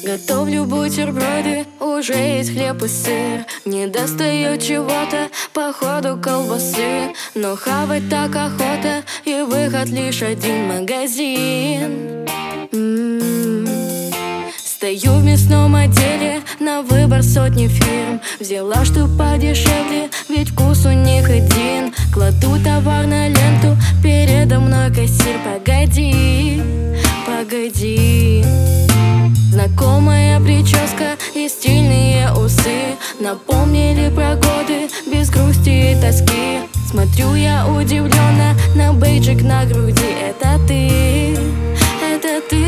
Готовлю бутерброды, уже есть хлеб и сыр. Не достает чего-то, походу колбасы. Но хавать так охота, и выход лишь один: магазин. Стою в мясном отделе, на выбор сотни фирм. Взяла, что подешевле, ведь вкус у них один. Кладу товар на ленту, передо мной кассир. Погоди, погоди. Знакомая прическа и стильные усы напомнили про годы без грусти и тоски. Смотрю я удивленно на бейджик на груди. Это ты, это ты.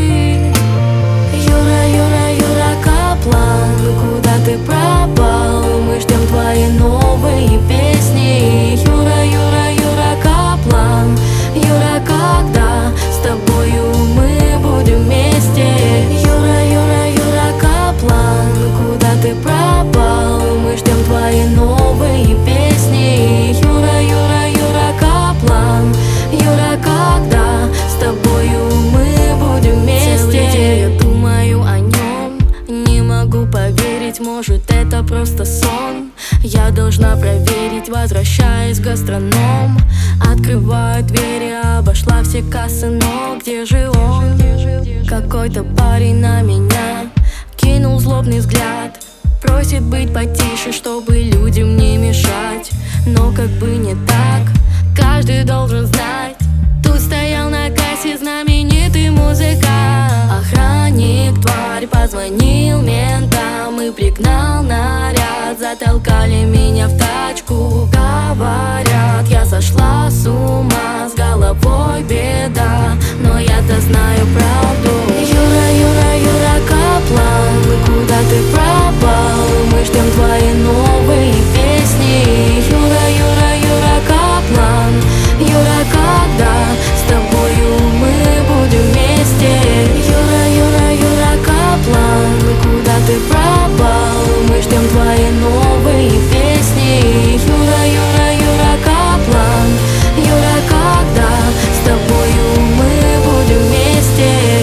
Юра, Юра, Юра Каплан, куда ты пропал? Мы ждем твои новые песни. Юра, Юра, Юра Каплан, Юра, когда с тобою мы будем вместе? Юра, Юра, Юра Каплан, куда ты пропал? Мы ждем твои новые песни. Юра, Юра, Юра Каплан, Юра, когда с тобою мы будем вместе? Целый день я думаю о нем, не могу поверить, может это просто сон. Я должна проверить, возвращаясь в гастроном. Открываю двери, обошла все кассы, но где же он? Какой-то парень на меня кинул злобный взгляд. Просит быть потише, чтобы людям не мешать. Но как бы не так, каждый должен знать. Тут стоял на кассе знаменитый музыкант. Охранник, тварь, позвонил ментам и пригнал наряд. Затолкали меня в тачку, говорят, я сошла с ума, с головой беда, но я-то знаю правду. Юра, Юра, Юра Каплан, куда ты пропал? Мы ждем твои новые песни. Юра, Юра, Юра Каплан, Юра, когда с тобою мы будем вместе? Юра, Юра, Юра Каплан, куда ты пропал? Мы ждем твои новые песни. Юра, Юра, Юра Каплан, Юра, когда с тобою мы будем вместе?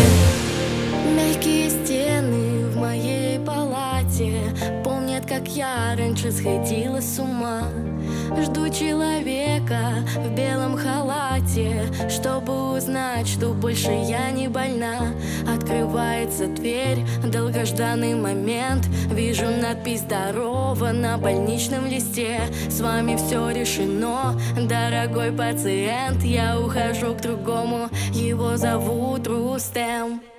Мягкие стены в моей палате помнят, как я раньше сходила с ума. Жду человека в белом халате, чтобы узнать, что больше я не больна. Открывается дверь, долгожданный момент. Вижу надпись «Здорово» на больничном листе. С вами все решено, дорогой пациент. Я ухожу к другому, его зовут Рустем.